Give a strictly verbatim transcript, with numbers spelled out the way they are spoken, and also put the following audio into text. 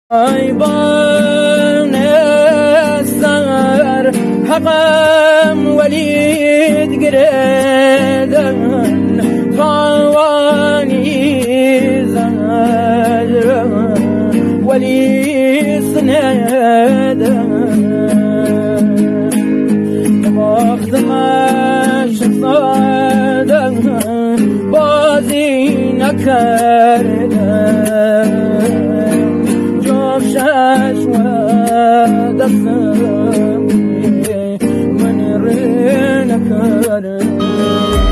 ای بان سر حقم ولید گردن توانی زجر ولی سندن وقت مش صادن بازی نکردن جفشش و دستم من رنکردن